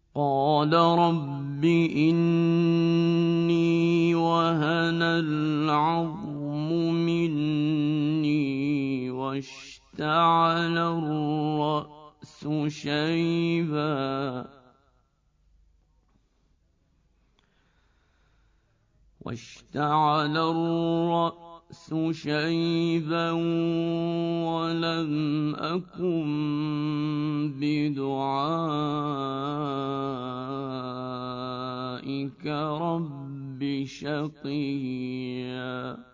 قال رب إني وهن العظم مني واشتعل الرأس شيبا ولم أكن بدعائك رب شقيا